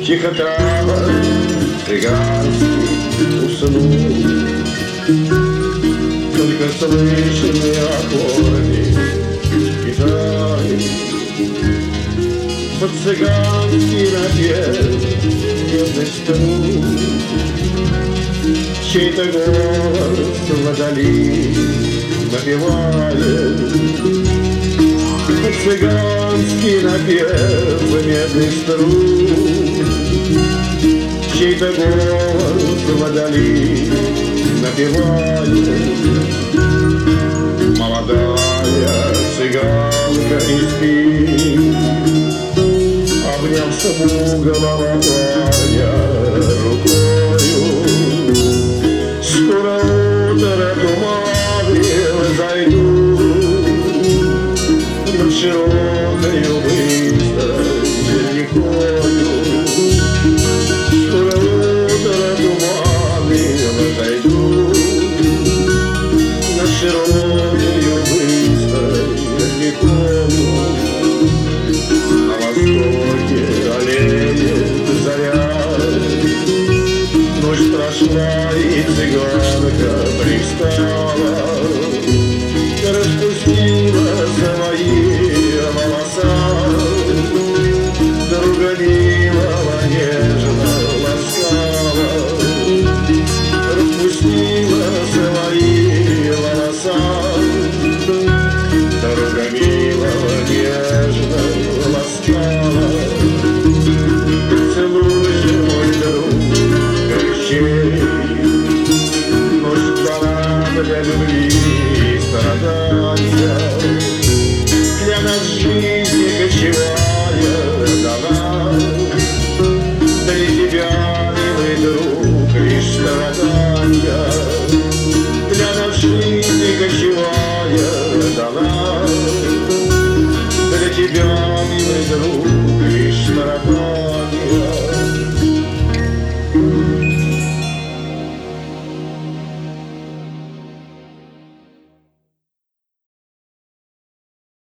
Тихо трава цыганский уснул, только слышны аккорды гитары. Под цыганский напев медных струн чей-то голос вдали напевает. Под цыганский напев медных струн чей-то голос вдали напевает. Молодая цыганка не спит, обняв смуглого парня рукою. Скоро утро туманы зайдут над широкою быстрой рекою. Скоро утро туманы зайдут над широкою быстрой рекою. На востоке аллеет заря, ночь прошла и цыганка пристала, распустила свои волоса, друга милого нежно ласкала, распустила свои волоса, друга милого нежно ласкала. Целуй же, мой друг, горячей, ночь дала для любви страдания.